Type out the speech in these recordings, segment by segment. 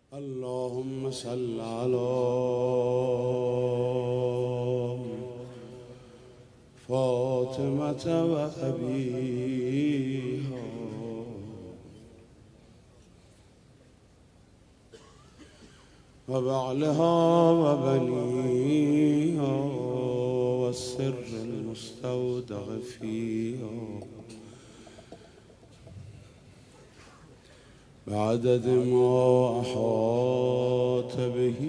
اللهم صل على فاطمة وأبيها وبعلها وبنيها والسر المستودع فيها بعدد ما أحاط به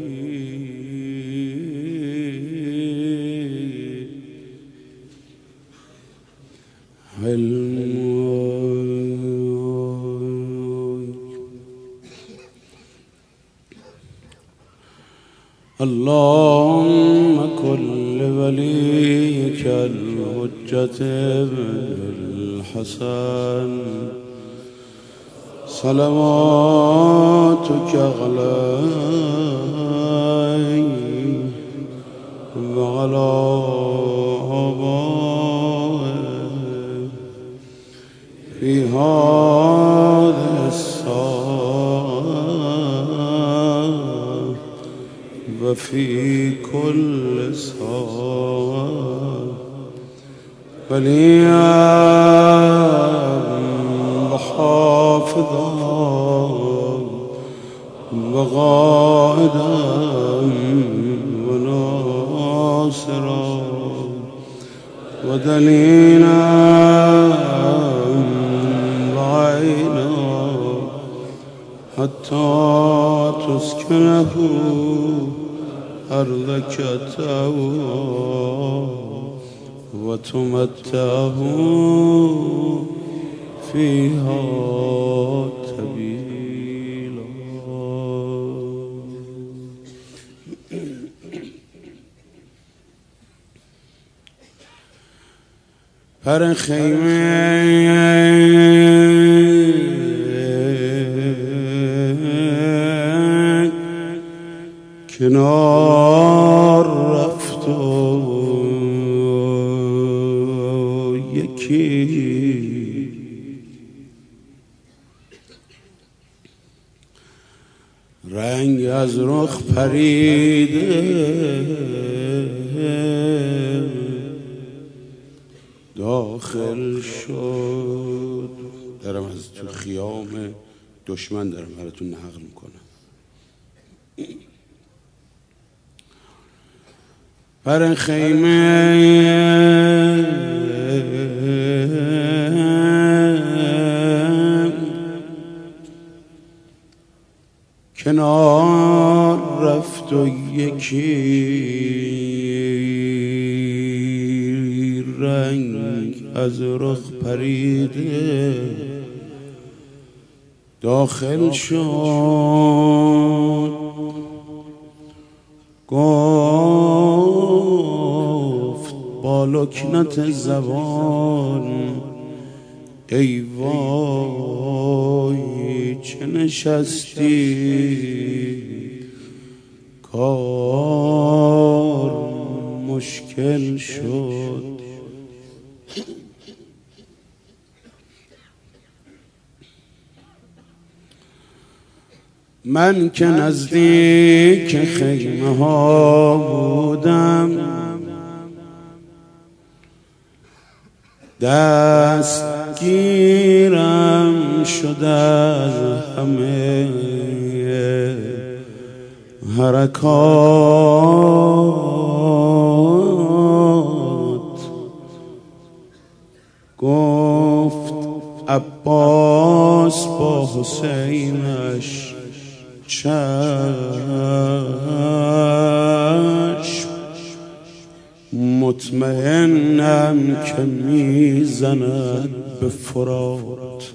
علم. اللهم كن لوليك الحجة ابن الحسن صلواتك عليه وعلى آبائه في هذه الساعة وفي كل ساعة وليا وحافظا وقائدا وناصرا ودليلا وعينا حتى تسكنه أرضك طوعا وتمتعه فيها طويلا. پر خیمه کنار رفت و یکی رنگ از رخ پریده داخل شد. دارم از تو خیام دشمن دارم براتون نقل میکنم. پر خیمه کنار رفت و یکی رنگ از رخ پریده داخل شد. گفت با لکنت زبان ای وای چه نشستی کار مشکل شد. من که نزدیک خیمه ها بودم دستگیرم شد از همه حرکات. گفت عباس با حسینش چشم مطمئنم که میزند به فرات.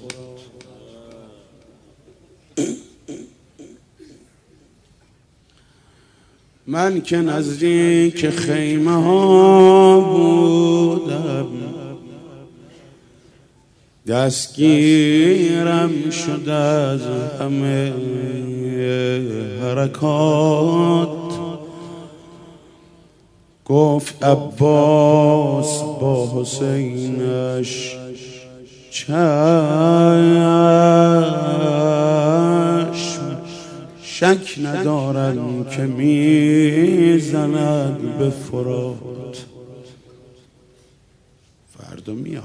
من که نزدیک خیمه ها بودم دستگیرم شد از همه حرکات. گفت عباس با حسینش چشم شک ندارم که میزند به فرات. فردا میاد.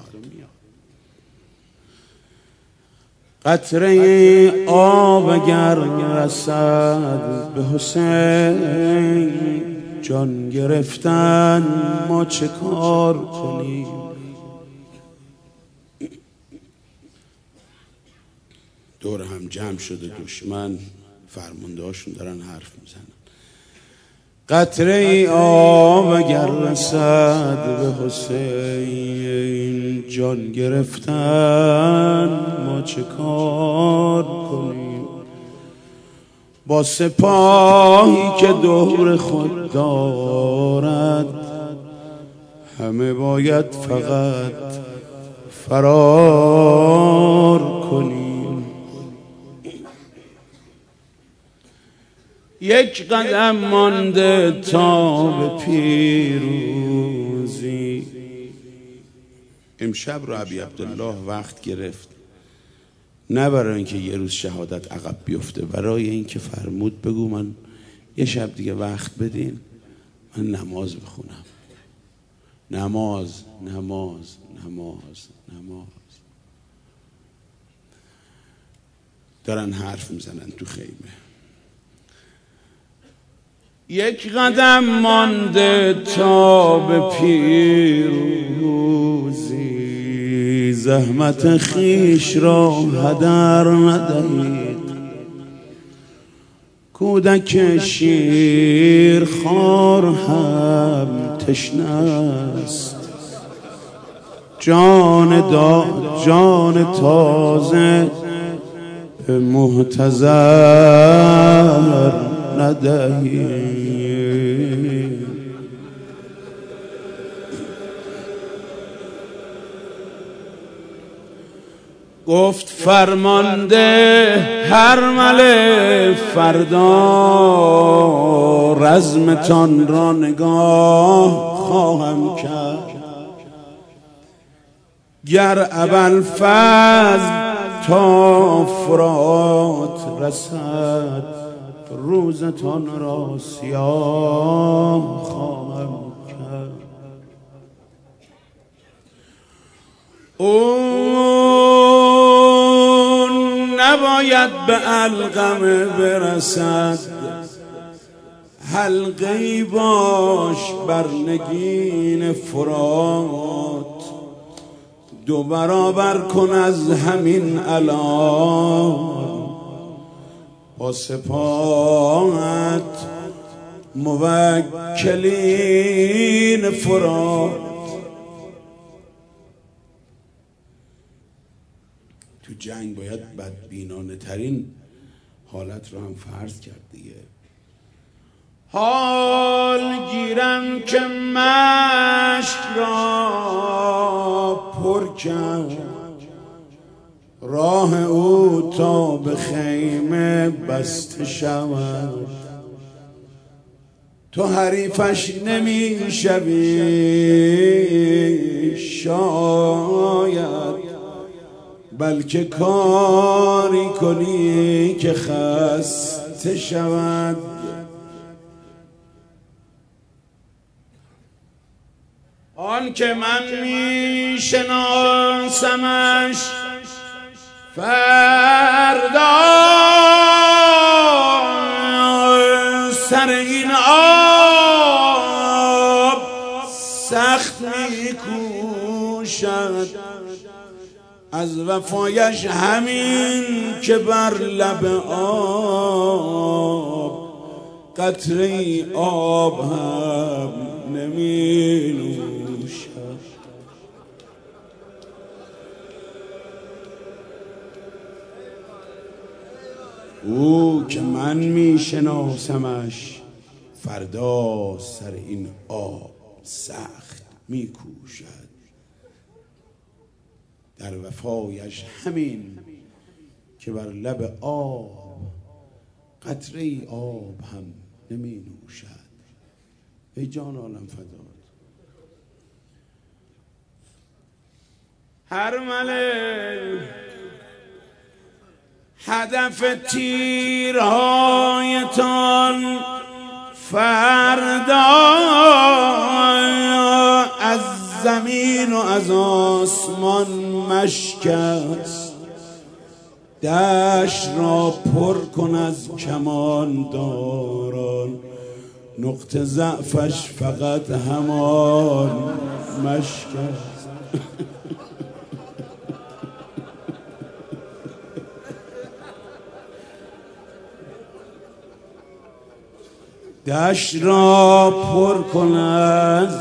قطره آب اگر رسد به حسین، جان گرفتن ما چه کار کنیم؟ دور هم جمع شده دشمن، فرمانده هاشون دارن حرف میزنن. قطره آب اگر رسد به حسین، جان گرفتن ما چه کار کنیم؟ با سپاهی که دور خود دارد، همه باید فقط فرار کنیم. یک قدم مانده تا به پیروزی. امشب رو ابی عبدالله وقت گرفت، نه برای اینکه یه روز شهادت عقب بیفته، برای اینکه فرمود بگو من یه شب دیگه وقت بدین من نماز بخونم. نماز نماز نماز نماز. دارن حرف میزنن تو خیمه. یک قدم مانده تا به پیروزی، زحمت خیش را هدر ندهید. کودک شیر خوار هم تشنه است، جان تازه به محتضر ندهید. گفت فرمانده هرمله فردا، رزمتان را نگاه خواهم کرد. گر ابوالفضل تا فرات رسد، روزتان را سیاه خواهم کرد. او نباید به علقمه برسد، حلقه‌ای باش بر نگین فرات. دو برابر کن از همین الان، با سپاهت موکلین فرات. تو جنگ باید بدبینانه ترین حالت رو هم فرض کرد دیگه. حال گیرم که مشک را پر کرد، راه او تا به خیمه بسته شود. تو حریفش نمی شوی شاید، بلکه کاری کنی که خسته شود. آن که من می شناسمش فردا، سر این آب سخت می کوشد. از وفایش همین که بر لب آب، قطره آب هم نمی نوشد. او که من می شناسمش فردا، سر این آب سخت می کوشد. در وفایش همین که بر لب آب، قطره آب هم نمی نوشد. ای جان عالم فدات. هدف تیرهایتان فردا از زمین و از آسمان مشک است. دشت را پر کن از کمانداران، نقطه ضعفش فقط همان مشک است. دشت را پر کن از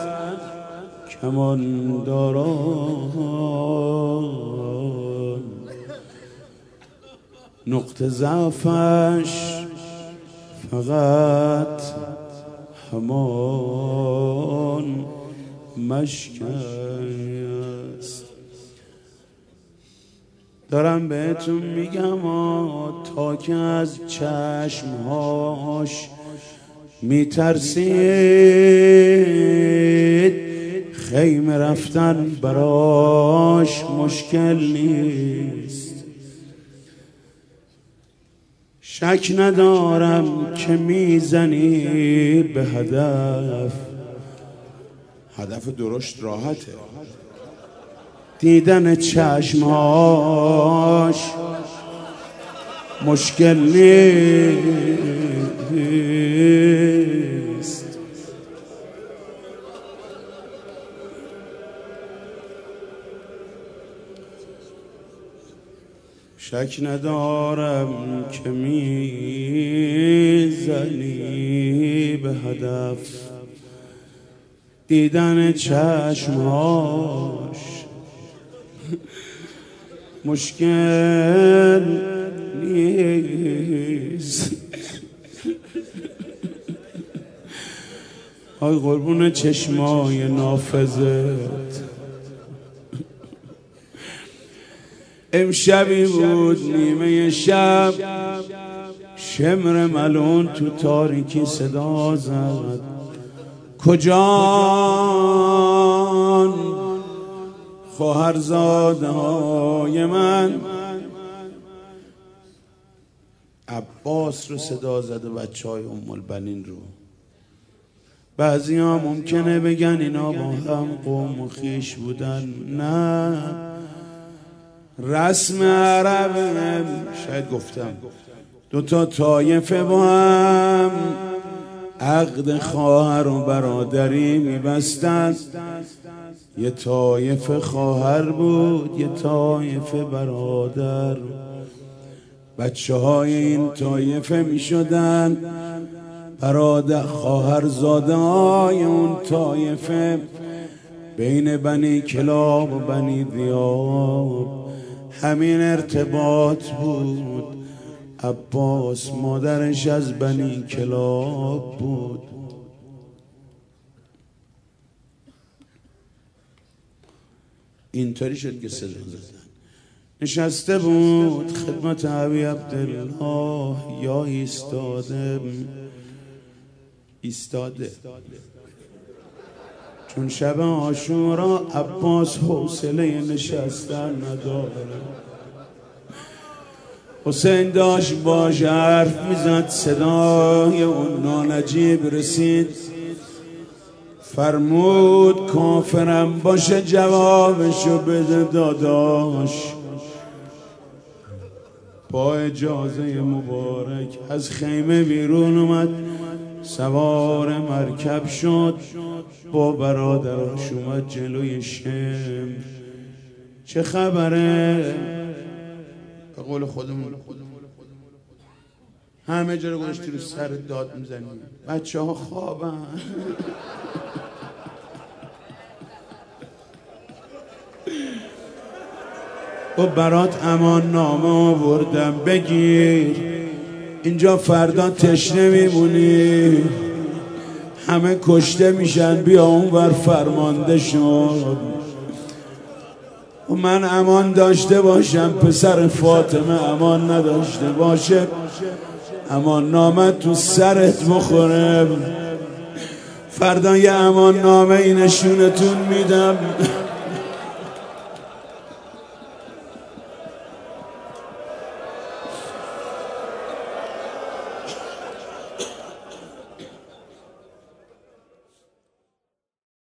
کمانداران، نقطه ضعفش فقط همان مشک است. دارم بهتون میگم تا که از چشمهاش میترسید، خیمه رفتن براش مشکل نیست. شک ندارم که میزنی به هدف، هدف درشت راحته. دیدن چشمهاش مشکل نیست. شک ندارم که میزنی به هدف، دیدن چشمهاش مشکل نیست. آی قربون چشمای نافذت، امشبی بود نیمه شب، شمر ملون تو تاریکی صدا زد، کجان خواهرزاده های من؟ عباس رو صدا زده، بچه های ام البنین رو. بعضی ها ممکنه بگن اینا با هم قوم و خویش بودن. نه، رسم عرب، شاید گفتم، دوتا طایفه با هم عقد خواهر و برادری میبستن. یه طایفه خواهر بود، یه طایفه برادر. بچه های این طایفه میشدن برادر، خواهرزاده های اون طایفه. بین بنی کلاب و بنی ذیاب همین ارتباط بود. عباس مادرش از بنی کلاب بود. اینطوری شد که صدا زدن. نشسته بود خدمت ابی عبدالله، یا ایستاده چون شب عاشورا عباس حوصله نشستن نداره. حسین داشت باش حرف میزد، صدای اون نانجیب رسید. فرمود کافرم باشه جوابشو بده داداش. با اجازه مبارک از خیمه بیرون اومد، سوار مرکب شد، با برادرش اومد جلوی شم. چه خبره؟ به قول خودمون همه جا رو گذاشتی رو سر داد میزنی، بچه ها خوابن. و برات امان نامه آوردم بگیر، اینجا فردا تشنه میمونی، همه کشته میشن، بیا اونور فرمانده شد. و من امان داشته باشم، پسر فاطمه امان نداشته باشه، امان نامه تو سرت بخوره. فردا یه امان نامه ای نشونتون میدم.